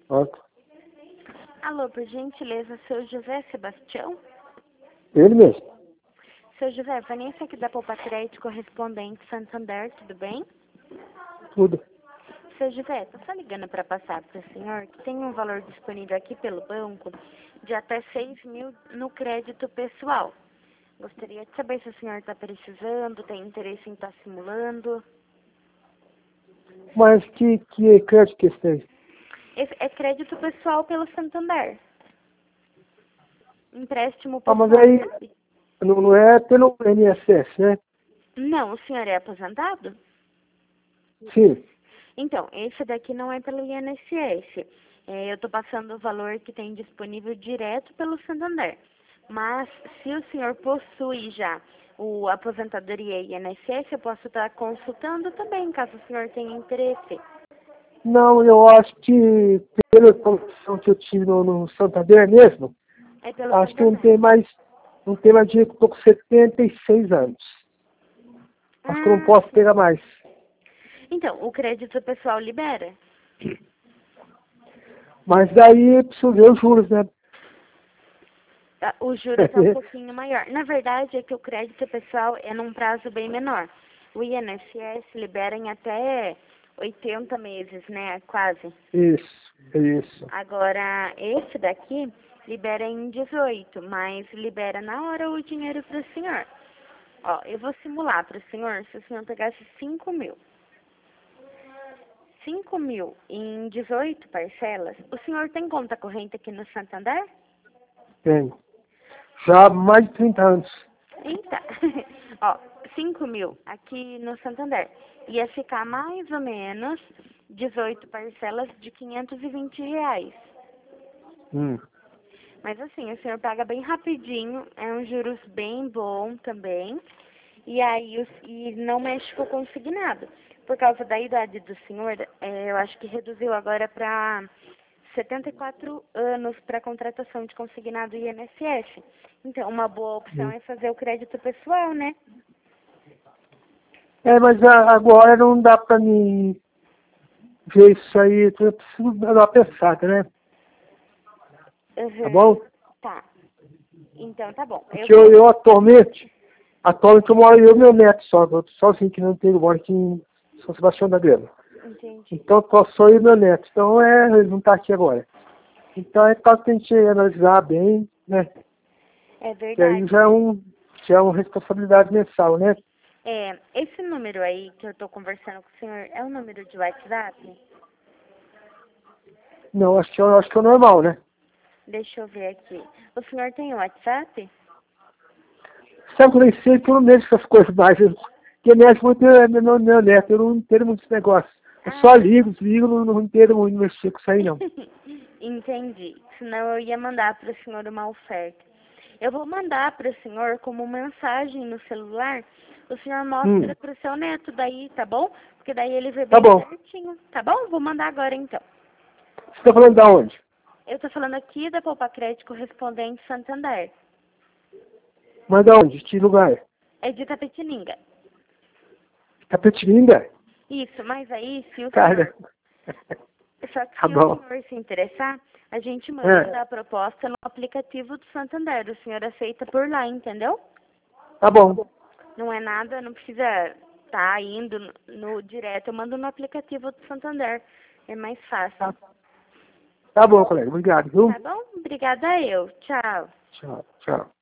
Ó, Alô, por gentileza, seu José Sebastião? ele mesmo. Seu José, Vanessa aqui da Poupa Crédito, correspondente Santander, tudo bem? Tudo. Seu José, tô só ligando para passar para o senhor que tem um valor disponível aqui pelo banco de até 6 mil no crédito pessoal. Gostaria de saber se o senhor está precisando, tem interesse em estar simulando. Mas que crédito que esse tem? Esse é crédito pessoal pelo Santander. Empréstimo Ah, mas pessoal. aí não é pelo INSS, né? Não, o senhor é aposentado? Sim. Então, esse daqui não é pelo INSS. Eu estou passando o valor que tem disponível direto pelo Santander. Mas, se o senhor possui já o aposentadoria e INSS, eu posso estar consultando também, caso o senhor tenha interesse. Não, eu acho que pela condição que eu tive no Santander mesmo, É pelo acho que Santander. não tem mais dinheiro, que eu estou com 76 anos. Acho que eu não posso Sim. pegar mais. Então, o crédito pessoal libera? Mas daí preciso ver os juros, né? O juros é um pouquinho maior. Na verdade, é que o crédito pessoal é num prazo bem menor. O INSS libera em até 80 meses, né? Quase. Isso. Agora, esse daqui libera em 18, mas libera na hora o dinheiro para o senhor. Ó, eu vou simular para o senhor se o senhor pegasse 5 mil. 5 mil em 18 parcelas. O senhor tem conta corrente aqui no Santander? Tenho. Já há mais de 30 anos. Eita. Ó, 5 mil aqui no Santander. Ia ficar mais ou menos 18 parcelas de R$ 520. Mas assim, o senhor paga bem rapidinho, é um juros bem bom também. E aí e não mexe com o consignado. Por causa da idade do senhor, eu acho que reduziu agora para 74 anos para contratação de consignado INSS. Então, uma boa opção é fazer o crédito pessoal, né? Mas agora não dá pra mim ver isso aí. Eu preciso dar uma pensada, né? Tá Uhum. bom? Tá. Então, tá bom. Porque eu atualmente eu moro eu e meu neto só. Eu tô sozinho que não tenho, eu moro aqui em São Sebastião da Grama. Entendi. Então só eu e meu neto. Então ele não tá aqui agora. Então é caso que a gente analisar bem, né? É Que aí verdade. já é uma responsabilidade mensal, né? Esse número aí que eu tô conversando com o senhor é o número de WhatsApp? Não, acho que é o normal, né? Deixa eu ver aqui. O senhor tem WhatsApp? Sabe quando eu sei que eu não mexo com essas coisas mais. Quem mexe muito é meu neto, eu não entendo muito esse negócio. Eu só ligo, não entendo muito mexer com isso aí, não. Entendi. Senão eu ia mandar para o senhor uma oferta. Eu vou mandar para o senhor como mensagem no celular. O senhor mostra para o seu neto daí, tá bom? Porque daí ele vê Tá bem bom. certinho, tá bom? Vou mandar agora então. Você tá falando de onde? Eu tô falando aqui da Poupa Crédito correspondente Santander. Mas de onde? Que lugar? É de Tapetininga. Tapetininga? Isso, mas aí se o Cara. senhor... Só que Tá se o bom. senhor se interessar, a gente manda a proposta no aplicativo do Santander. O senhor aceita por lá, entendeu? Tá bom. Não é nada, não precisa estar indo no direto. Eu mando no aplicativo do Santander. É mais fácil. Tá bom, colega. Obrigado, viu? Tá bom? Obrigada eu. Tchau. Tchau.